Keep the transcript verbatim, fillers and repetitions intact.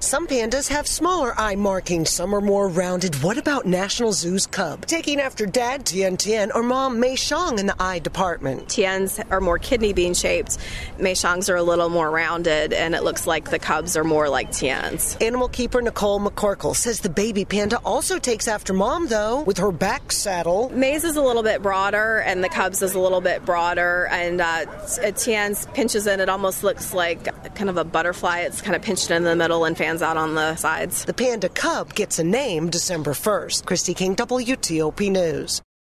Some pandas have smaller eye markings. Some are more rounded. What about National Zoo's cub? Taking after dad Tian Tian or mom Mei Xiang in the eye department. Tians are more kidney bean shaped. Mei Xiangs are a little more rounded, and it looks like the cubs are more like Tians. Animal keeper Nicole McCorkle says the baby panda also takes after mom, though, with her back saddle. Mei's is a little bit broader, and the cubs is a little bit broader, and uh, Tian's pinches in. It almost looks like kind of a butterfly. It's kind of pinched in the middle and fans out on the sides. The panda cub gets a name December first. Christy King, W T O P News.